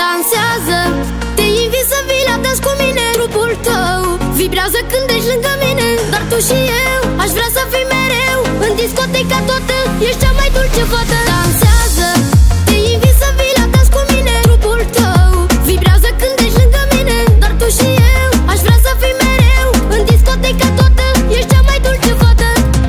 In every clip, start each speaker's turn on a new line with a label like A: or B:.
A: dansează. Te invit să vii la dans cu mine. Trupul tău vibrează când ești lângă mine. Doar tu și eu, aș vrea să fii mereu în discoteca toată, ești cea mai dulce fată. Dansează, te invit să vii la dans cu mine. Trupul tău vibrează când ești lângă mine. Doar tu și eu, aș vrea să fii mereu în discoteca toată, ești cea mai dulce fată.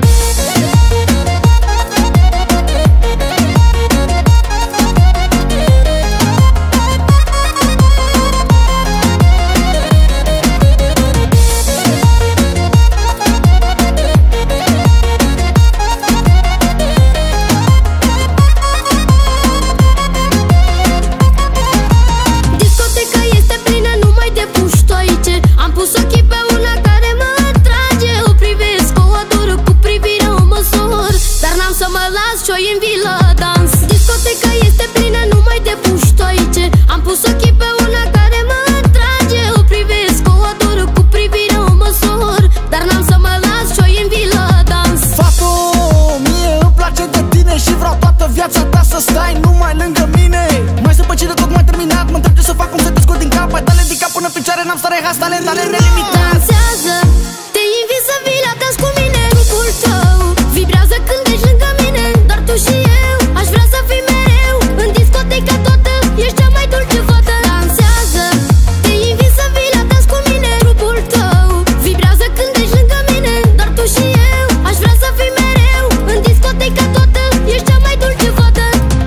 A: Am pus ochii pe una care mă atrage. O privesc, o ador, cu privirea o măsor, dar n-am să mă las și-o invit la dans. Discoteca este plină numai de puștoaice. Am pus ochii pe una care mă atrage. O privesc, o ador, cu privirea o măsor, dar n-am să mă las și-o invit la dans.
B: Fată, mie îmi place de tine și vreau toată viața ta să stai numai lângă mine. Mai zăpăcire, tocmai terminat, mă întreb ce să fac, cum să te scot din cap. Hai dale din cap până în picioare, n-am stare, has talent nelimitat.
A: Dansează, te invit să vii la dans cu mine. Trupul tău vibrează când ești lângă mine. Doar tu și eu, aș vrea să fii mereu în discoteca toată, ești cea mai dulce fată. Dansează, te invit să vii la dans cu mine. Trupul tău vibrează când ești lângă mine. Doar tu și eu, aș vrea să fii mereu în discoteca toată, ești cea mai dulce fată.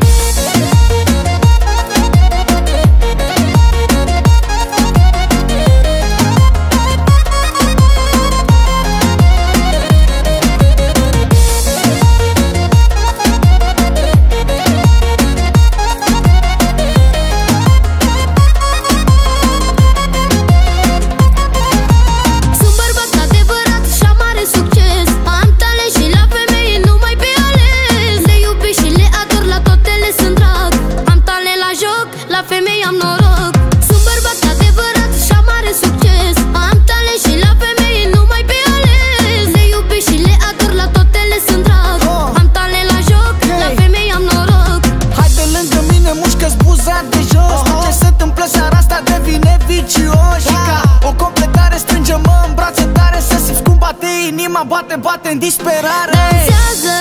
A: La femei am noroc. Sunt bărbat adevărat și am mare succes. Am talent și la femei numai pe ales. Le iubesc și le ador, la toate le sunt drag. Am talent la joc, la femei am noroc.
B: Hai de lângă mine, mușcă-ți buza de jos. Ce se întâmplă seara asta devine vicios. Și ca o completare strângem-mă în brațe tare, să simți cum bate inima, bate, bate în disperare.
A: Dansează,